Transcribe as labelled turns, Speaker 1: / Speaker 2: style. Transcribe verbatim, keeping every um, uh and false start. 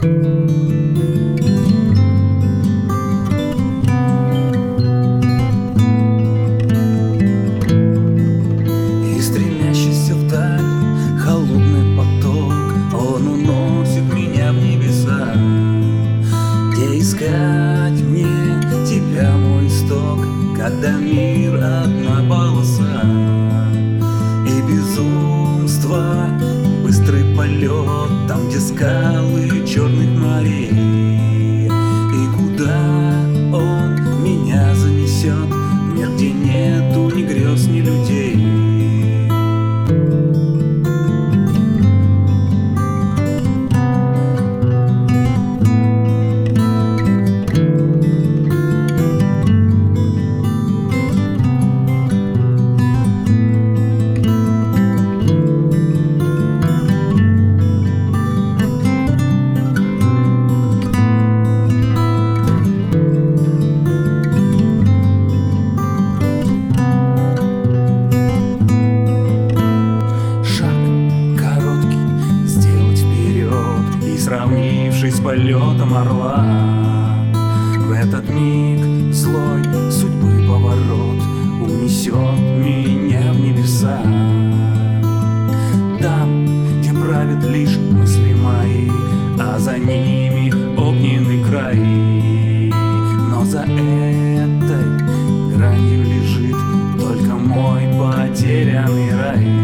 Speaker 1: И стремящийся вдаль холодный поток, он уносит меня в небеса. Где искать мне тебя, мой исток, когда мир одна полоса? И безумство, быстрый полет, там, где скалы черных морей. И куда он меня занесет, мир, где нету ни грез, ни людей. Сравнившись с полетом орла, в этот миг злой судьбы поворот унесет меня в небеса. Там, где правят лишь мысли мои, а за ними огненный край. Но за этой гранью лежит только мой потерянный рай.